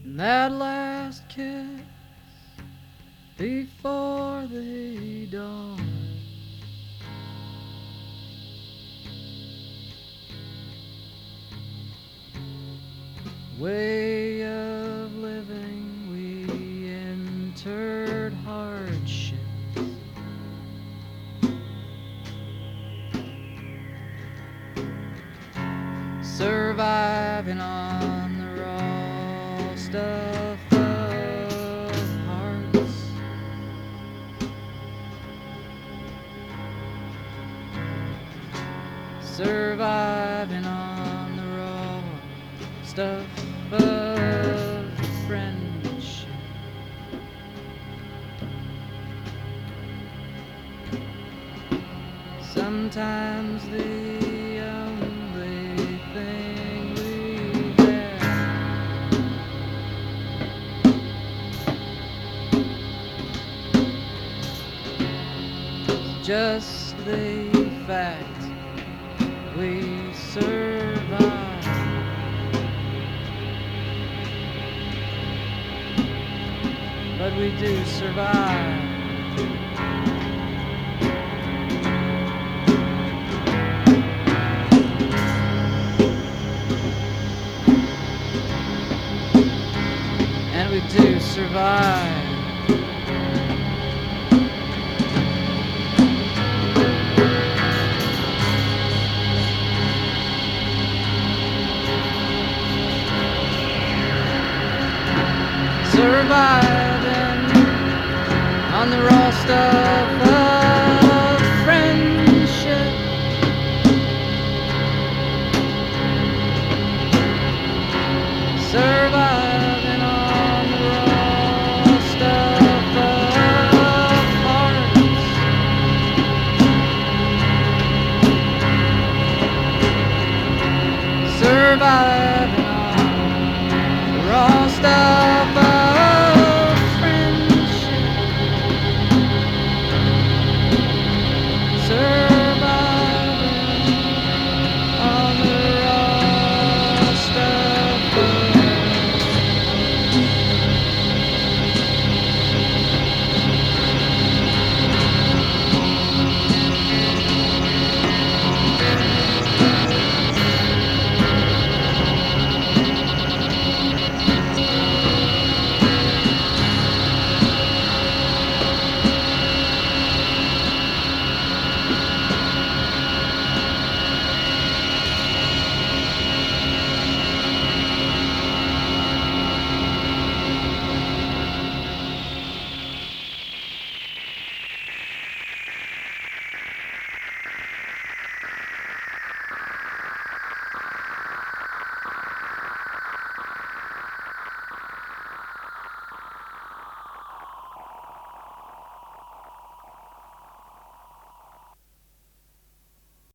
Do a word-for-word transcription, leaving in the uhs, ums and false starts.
that last kiss before they dawn. Way of living, we entered hardship. Surviving on the raw stuff of hearts. Surviving on the raw stuff of friendship. Sometimes the only thing we have is just the fact we survive. But we do survive. And we do survive. Surviving on the raw stuff of friendship. Surviving on the raw stuff of hearts. Surviving